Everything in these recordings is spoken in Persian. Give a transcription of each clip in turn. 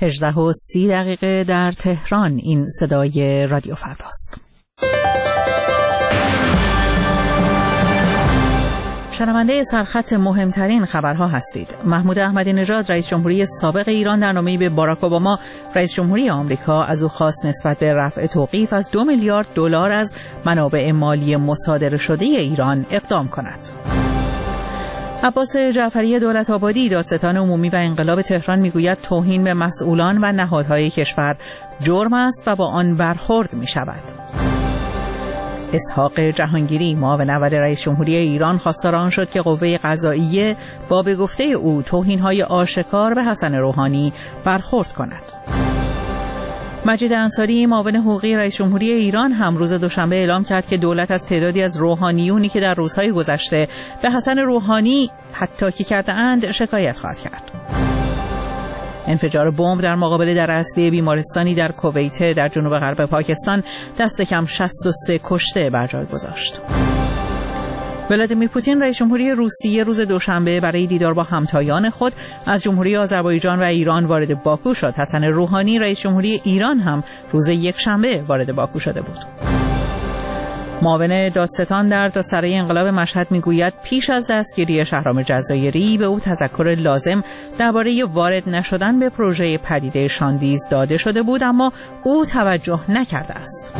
18:30 در تهران. این صدای رادیو فرداست. شنونده سرخط مهمترین خبرها هستید. محمود احمدی نژاد رئیس جمهوری سابق ایران در نامه‌ای به باراک اوباما رئیس جمهوری آمریکا از او خواست نسبت به رفع توقیف از 2 میلیارد دلار از منابع مالی مصادره شده ایران اقدام کند. عباس جعفری دولت‌آبادی دادستان عمومی و انقلاب تهران میگوید توهین به مسئولان و نهادهای کشور جرم است و با آن برخورد می‌شود. اسحاق جهانگیری معاون اول رئیس جمهوری ایران خواستار آن شد که قوه قضاییه با به گفته او توهین‌های آشکار به حسن روحانی برخورد کند. مجید انصاری معاون حقوقی رئیس جمهوری ایران هم روز دوشنبه اعلام کرد که دولت از تعدادی از روحانیونی که در روزهای گذشته به حسن روحانی پتاکی کرده‌اند شکایت خواهد کرد. انفجار بمب در مقابل در اصلی بیمارستانی در کویت در جنوب غرب پاکستان دست کم 63 کشته بر جای گذاشت. ولادیمیر پوتین رئیس جمهوری روسیه روز دوشنبه برای دیدار با همتایان خود از جمهوری آذربایجان و ایران وارد باکو شد. حسن روحانی رئیس جمهوری ایران هم روز یکشنبه وارد باکو شده بود. معاون دادستان در دادسرای انقلاب مشهد میگوید پیش از دستگیری شهرام جزایری به او تذکر لازم درباره وارد نشدن به پروژه پدیده شاندیز داده شده بود، اما او توجه نکرده است.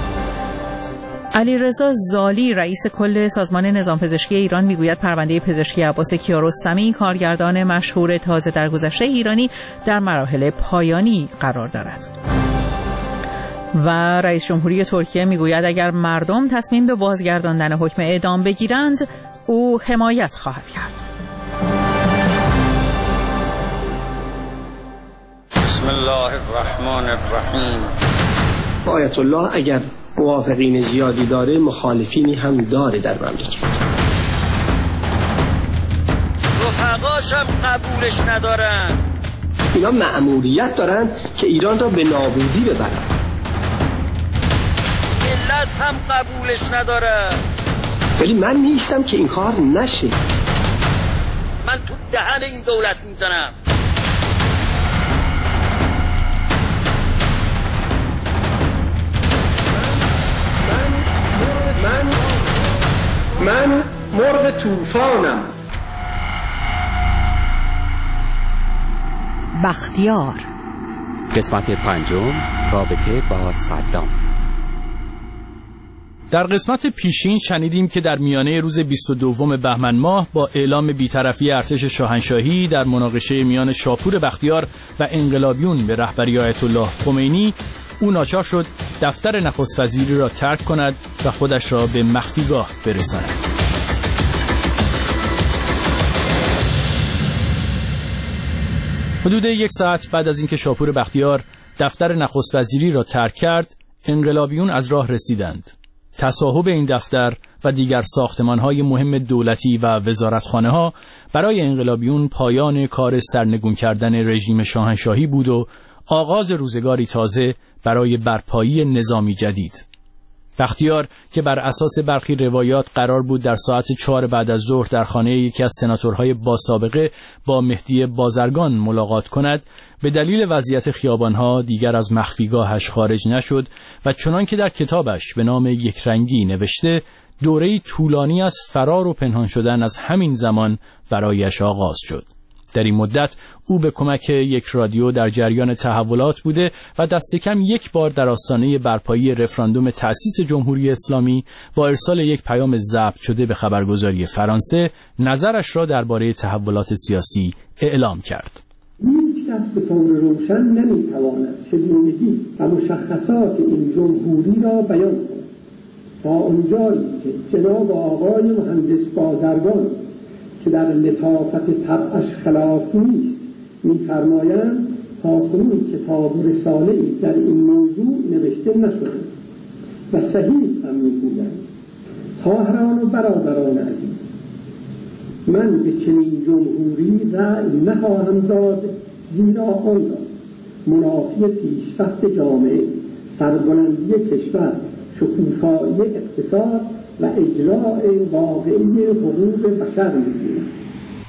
علیرضا زالی رئیس کل سازمان نظام پزشکی ایران میگوید پرونده پزشکی عباس کیارستمی کارگردان مشهور تازه درگذشته ایرانی در مراحل پایانی قرار دارد. و رئیس جمهوری ترکیه میگوید اگر مردم تصمیم به بازگرداندن حکم اعدام بگیرند او حمایت خواهد کرد. بسم الله الرحمن الرحیم. آیت الله اگر موافقین زیادی داره مخالفینی هم داره در مملکت. رفقاشم قبولش ندارن. اینا مأموریت دارن که ایران را به نابودی ببرن. ملت هم قبولش نداره. ولی من نیستم که این کار نشه. من تو دهن این دولت میزنم. من مرغ طوفانم. بختیار قسمت 5 رابطه با صدام. در قسمت پیشین شنیدیم که در میانه روز 22 بهمن ماه با اعلام بی‌طرفی ارتش شاهنشاهی در مناقشه میان شاپور بختیار و انقلابیون به رهبری آیت الله خمینی او ناچار شد دفتر نخست وزیری را ترک کند و خودش را به مخفیگاه برساند. حدود 1 ساعت بعد از اینکه شاپور بختیار دفتر نخست وزیری را ترک کرد، انقلابیون از راه رسیدند. تصاحب این دفتر و دیگر ساختمان‌های مهم دولتی و وزارتخانه‌ها برای انقلابیون پایان کار سرنگون کردن رژیم شاهنشاهی بود و آغاز روزگاری تازه برای برپایی نظامی جدید. بختیار که بر اساس برخی روایات قرار بود در ساعت 4 بعد از ظهر در خانه یکی از سناتورهای با سابقه با مهدی بازرگان ملاقات کند، به دلیل وضعیت خیابانها دیگر از مخفیگاهش خارج نشد و چنان که در کتابش به نام یکرنگی نوشته، دوره‌ای طولانی از فرار و پنهان شدن از همین زمان برایش آغاز شد. در این مدت او به کمک یک رادیو در جریان تحولات بوده و دست کم 1 بار در آستانه برپایی رفراندوم تأسیس جمهوری اسلامی با ارسال یک پیام ضبط شده به خبرگزاری فرانسه نظرش را درباره تحولات سیاسی اعلام کرد. هیچ کس به طور روشن نمیتواند چگونگی و مشخصات این جمهوری را بیان کند تا اونجایی که جناب آقای مهندس بازرگان که در لطافت طبعش خلاف نیست می‌فرمایند تاکنون کتاب رساله‌ای در این موضوع نوشته نشده و صحیح هم می‌گویند. خواهران و برادران عزیز، من به چنین جمهوری رأی نخواهم داد، زیرا آن را منافی پیشرفت جامعه، سربلندی کشور، شکوفایی اقتصاد و اجراء واقعی حقوق بشر می‌گوید.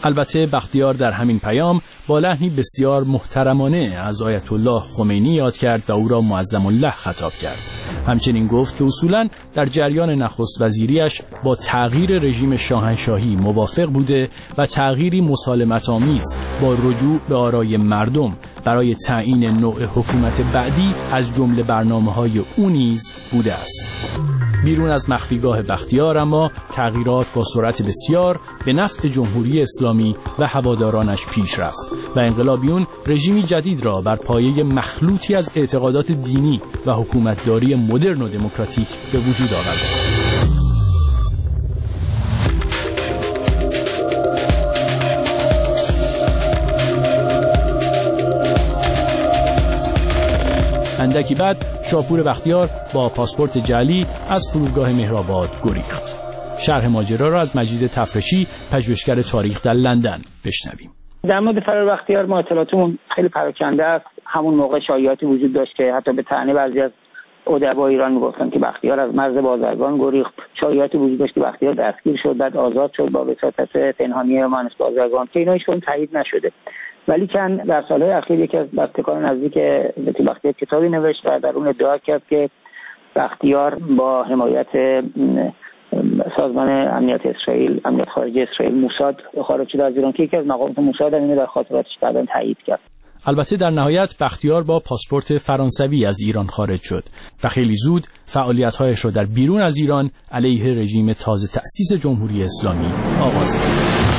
البته بختیار در همین پیام با لحنی بسیار محترمانه از آیت الله خمینی یاد کرد و او را معظم الله خطاب کرد. همچنین گفت که اصولاً در جریان نخست وزیریش با تغییر رژیم شاهنشاهی موافق بوده و تغییری مسالمت‌آمیز با رجوع به آرای مردم برای تعیین نوع حکومت بعدی از جمله برنامه‌های او نیز بوده است. بیرون از مخفیگاه بختیار اما تغییرات با سرعت بسیار به نفع جمهوری اسلامی و هوادارانش پیش رفت و انقلابیون رژیمی جدید را بر پایه مخلوطی از اعتقادات دینی و حکومتداری مدرن و دموکراتیک به وجود آوردند. اندکی بعد شاپور بختیار با پاسپورت جعلی از فرودگاه مهرآباد گریخت. شرح ماجرا را از مجید تفرشی، پژوهشگر تاریخ در لندن بشنویم. در مورد فرار بختیار ما اطلاعاتمون خیلی پراکنده است. همون موقع شایعاتی وجود داشت که حتی به طعنه بعضی از ادبا ایران میگفتن که بختیار از مرز بازرگان گریخت. شایعاتی وجود داشت که بختیار دستگیر شد، بعد آزاد شد با وساطت پنهانی مانس بازرگان که اینا هیچکدوم تایید نشده. ولی کن در سالهای اخیر یکی از بستگان نزدیک بختیار کتابی نوشت و در اون ادعا کرد که بختیار با حمایت سازمان امنیت اسرائیل، امنیت خارجی اسرائیل، موساد خارج شد از ایران که یکی از مقامات موساد اینو در خاطراتش بعداً تایید کرد. البته در نهایت بختیار با پاسپورت فرانسوی از ایران خارج شد و خیلی زود فعالیت‌هایش را در بیرون از ایران علیه رژیم تازه تأسیس جمهوری اسلامی آغاز کرد.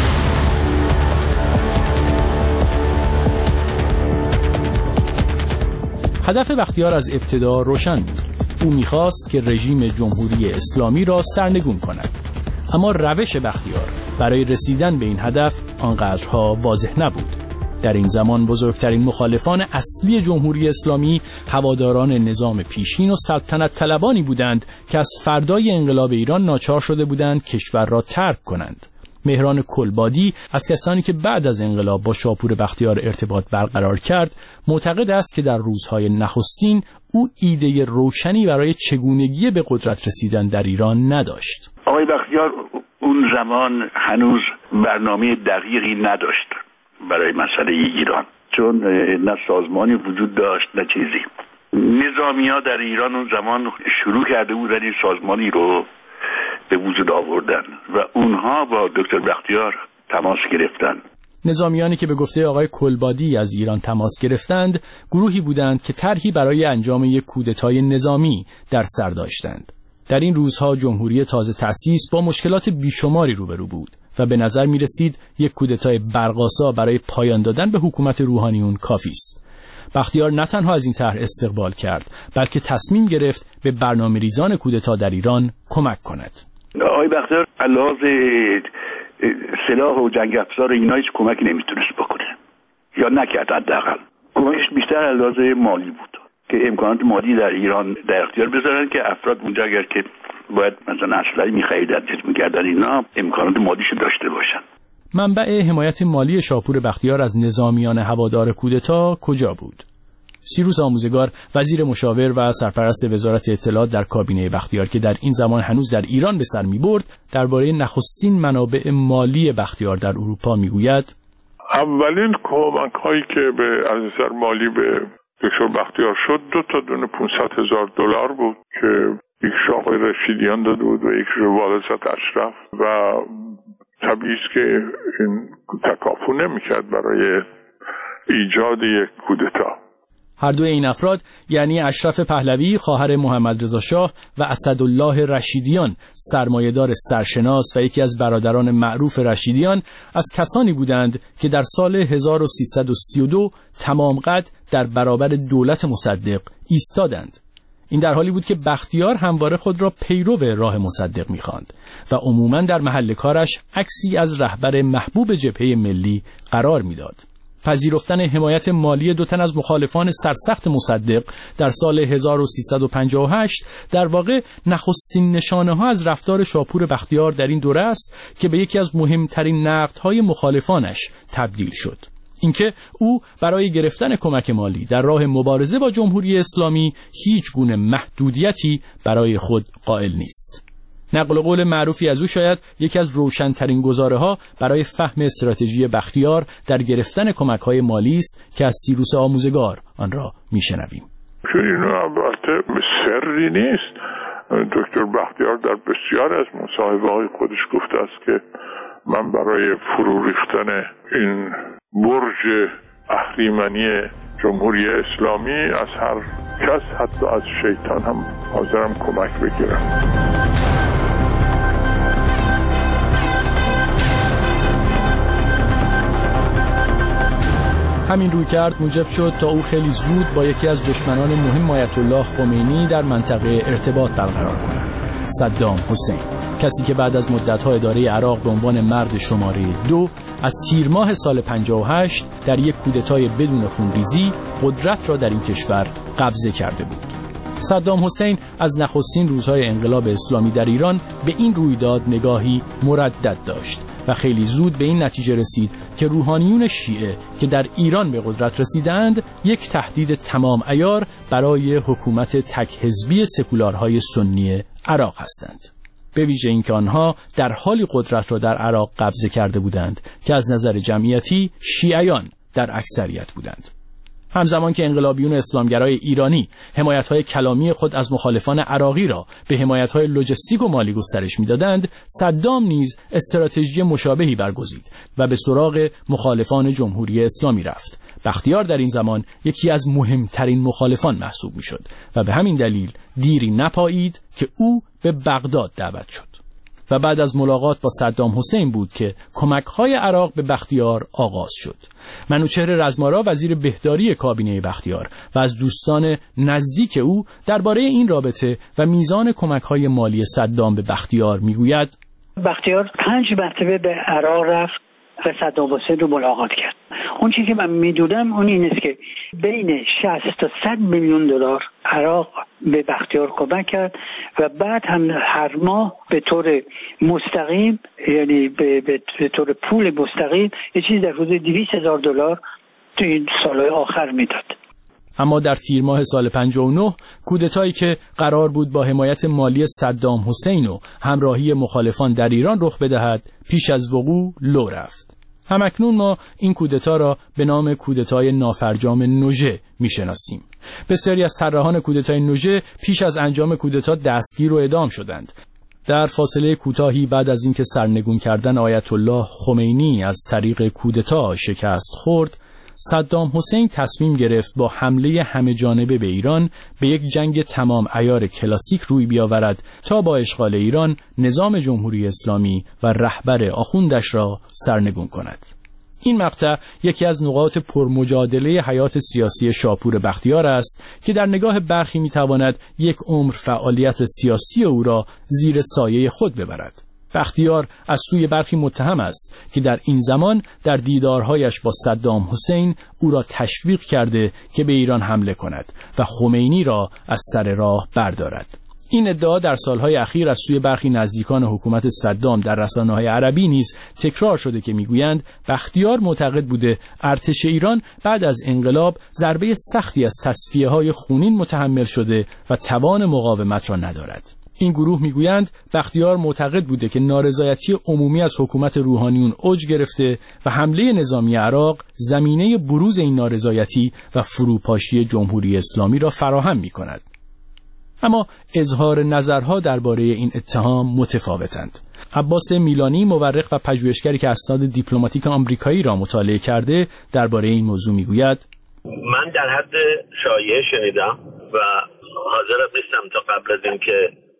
هدف بختیار از ابتدا روشن بود. او می‌خواست که رژیم جمهوری اسلامی را سرنگون کند. اما روش بختیار برای رسیدن به این هدف آنقدرها واضح نبود. در این زمان بزرگترین مخالفان اصلی جمهوری اسلامی هواداران نظام پیشین و سلطنت طلبانی بودند که از فردای انقلاب ایران ناچار شده بودند کشور را ترک کنند. مهران کلبادی از کسانی که بعد از انقلاب با شاپور بختیار ارتباط برقرار کرد معتقد است که در روزهای نخستین او ایده روشنی برای چگونگی به قدرت رسیدن در ایران نداشت. آقای بختیار اون زمان هنوز برنامه دقیقی نداشت برای مسئله ایران، چون نه سازمانی وجود داشت نه چیزی. نظامی‌ها در ایران اون زمان شروع کرده بودن این سازمانی رو به وجود آوردن و اونها با دکتر بختیار تماس گرفتن. نظامیانی که به گفته آقای کلبادی از ایران تماس گرفتند گروهی بودند که طرحی برای انجام یک کودتای نظامی در سر داشتند. در این روزها جمهوری تازه تأسیس با مشکلات بیشماری روبرو بود و به نظر می رسید یک کودتای برق‌آسا برای پایان دادن به حکومت روحانیون کافی است. بختیار نه تنها از این طرح استقبال کرد بلکه تصمیم گرفت به برنامه‌ریزان کودتا در ایران کمک کند. آقای بختیار علاوه سلاح و جنگ افزار اینا هیچ کمکی نمیتونست بکنه یا نکرد. حداقل کمکش بیشتر علاوه مالی بود که امکانات مالی در ایران در اختیار بذارن که افراد اونجا اگر که باید مثلا اسلحه می‌خریدن چیز می‌کردن اینا امکانات مالیشو داشته باشن. منبع حمایت مالی شاپور بختیار از نظامیان هوادار کودتا کجا بود؟ سیروس آموزگار، وزیر مشاور و سرپرست وزارت اطلاعات در کابینه بختیار که در این زمان هنوز در ایران به سر می‌برد، درباره نخستین منابع مالی بختیار در اروپا میگوید: اولین کمک‌هایی که به از نظر مالی به دکتر بختیار شد 2 دونه $500,000 بود که یک آقای رشیدیان داده بود و یک والدت اشرف و طبیعی است که این تکافو نمی‌کرد برای ایجاد یک کودتا. هر دوی این افراد یعنی اشرف پهلوی خواهر محمد رضا شاه و اسدالله رشیدیان سرمایه‌دار سرشناس و یکی از برادران معروف رشیدیان از کسانی بودند که در سال 1332 تمام قد در برابر دولت مصدق ایستادند. این در حالی بود که بختیار همواره خود را پیرو راه مصدق می‌خواند و عموماً در محل کارش عکسی از رهبر محبوب جبهه ملی قرار می‌داد. پذیرفتن حمایت مالی 2 تن از مخالفان سرسخت مصدق در سال 1358 در واقع نخستین نشانه‌ها از رفتار شاپور بختیار در این دوره است که به یکی از مهمترین نقدهای مخالفانش تبدیل شد. اینکه او برای گرفتن کمک مالی در راه مبارزه با جمهوری اسلامی هیچ گونه محدودیتی برای خود قائل نیست. نقل قول معروفی از او شاید یکی از روشن‌ترین گزاره‌ها برای فهم استراتژی بختیار در گرفتن کمک‌های مالی است که از سیروس آموزگار آن را می‌شنویم. اینو البته سری نیست. دکتر بختیار در بسیار از مصاحبه‌های خودش گفته است که من برای فرو ریختن این برج اهریمنی جمهوری اسلامی از هر کس، حتی از شیطان هم حاضرم کمک بگیرم. همین رویکرد موجب شد تا او خیلی زود با یکی از دشمنان مهم آیت الله خمینی در منطقه ارتباط برقرار کند، صدام حسین، کسی که بعد از مدت‌ها اداره عراق به عنوان مرد شماره 2 از تیر ماه سال 58 در یک کودتای بدون خونریزی قدرت را در این کشور قبضه کرده بود. صدام حسین از نخستین روزهای انقلاب اسلامی در ایران به این رویداد نگاهی مردد داشت و خیلی زود به این نتیجه رسید که روحانیون شیعه که در ایران به قدرت رسیدند یک تهدید تمام عیار برای حکومت تک حزبی سکولارهای سنی عراق هستند. به ویژه اینکه آنها در حالی قدرت را در عراق قبضه کرده بودند که از نظر جمعیتی شیعیان در اکثریت بودند. همزمان که انقلابیون اسلامگرای ایرانی حمایت‌های کلامی خود از مخالفان عراقی را به حمایت‌های لوجستیک و مالی گسترش می‌دادند، صدام نیز استراتژی مشابهی برگزید و به سراغ مخالفان جمهوری اسلامی رفت. بختیار در این زمان یکی از مهمترین مخالفان محسوب می‌شد و به همین دلیل دیری نپایید که او به بغداد دعوت شد و بعد از ملاقات با صدام حسین بود که کمک‌های عراق به بختیار آغاز شد. منوچهر رزمارا وزیر بهداری کابینه بختیار و از دوستان نزدیک او درباره این رابطه و میزان کمک‌های مالی صدام به بختیار میگوید: بختیار 5 مرتبه به عراق رفت و صدام حسین رو ملاقات کرد. اون چیزی که من میدونم اون این است که بین 60 تا 100 میلیون دلار عراق به بختیار کمک کرد و بعد هم هر ماه به طور مستقیم، یعنی به طور پول مستقیم، یه چیز در حدود 200,000 دلار تو این سالهای آخر میداد. اما در تیر ماه سال 59 کودتایی که قرار بود با حمایت مالی صدام حسین و همراهی مخالفان در ایران رخ بدهد، پیش از وقوع لو رفت. همکنون ما این کودتا را به نام کودتای نافرجام نوژه میشناسیم. بسیاری از طراحان کودتای نوژه پیش از انجام کودتا دستگیر و اعدام شدند. در فاصله کوتاهی بعد از اینکه سرنگون کردن آیت الله خمینی از طریق کودتا شکست خورد، صدام حسین تصمیم گرفت با حمله همه جانبه به ایران به یک جنگ تمام عیار کلاسیک روی بیاورد تا با اشغال ایران نظام جمهوری اسلامی و رهبر آخوندش را سرنگون کند. این مقطع یکی از نقاط پرمجادله حیات سیاسی شاپور بختیار است که در نگاه برخی میتواند یک عمر فعالیت سیاسی او را زیر سایه خود ببرد. بختیار از سوی برخی متهم است که در این زمان در دیدارهایش با صدام حسین او را تشویق کرده که به ایران حمله کند و خمینی را از سر راه بردارد. این ادعا در سالهای اخیر از سوی برخی نزدیکان حکومت صدام در رسانه‌های عربی نیز تکرار شده که میگویند بختیار معتقد بوده ارتش ایران بعد از انقلاب ضربه سختی از تصفیه‌های خونین متحمل شده و توان مقاومت را ندارد. این گروه میگویند بختیار معتقد بوده که نارضایتی عمومی از حکومت روحانیون اوج گرفته و حمله نظامی عراق زمینه بروز این نارضایتی و فروپاشی جمهوری اسلامی را فراهم می‌کند. اما اظهار نظرها درباره این اتهام متفاوتند. عباس میلانی، مورخ و پژوهشگری که اسناد دیپلماتیک آمریکایی را مطالعه کرده، درباره این موضوع میگوید: من در حد شایعه شنیدم و حاضر نیستم تا قبل از اینکه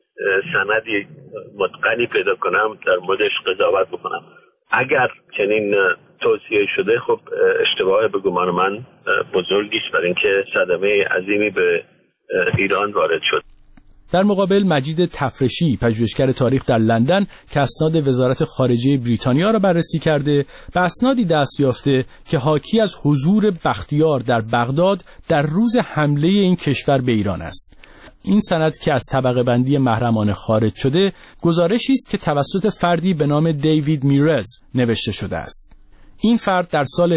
سندی متقنی پیدا کنم در موردش قضاوت بکنم. اگر چنین توصیه شده، خب اشتباه به گمان من بزرگی است، برای اینکه صدمه عظیمی به ایران وارد شد. در مقابل مجید تفرشی، پژوهشگر تاریخ در لندن که اسناد وزارت خارجه بریتانیا را بررسی کرده، به اسنادی دست یافته که حاکی از حضور بختیار در بغداد در روز حمله این کشور به ایران است. این سند که از طبقه بندی محرمانه خارج شده، گزارشی است که توسط فردی به نام دیوید میرز نوشته شده است. این فرد در سال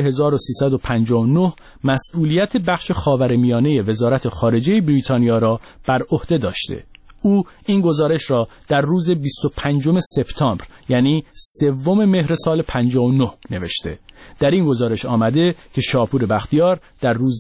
1359 مسئولیت بخش خاورمیانه وزارت خارجه بریتانیا را بر عهده داشته. او این گزارش را در روز 25 سپتامبر یعنی 3 مهر سال 59 نوشته. در این گزارش آمده که شاپور بختیار در روز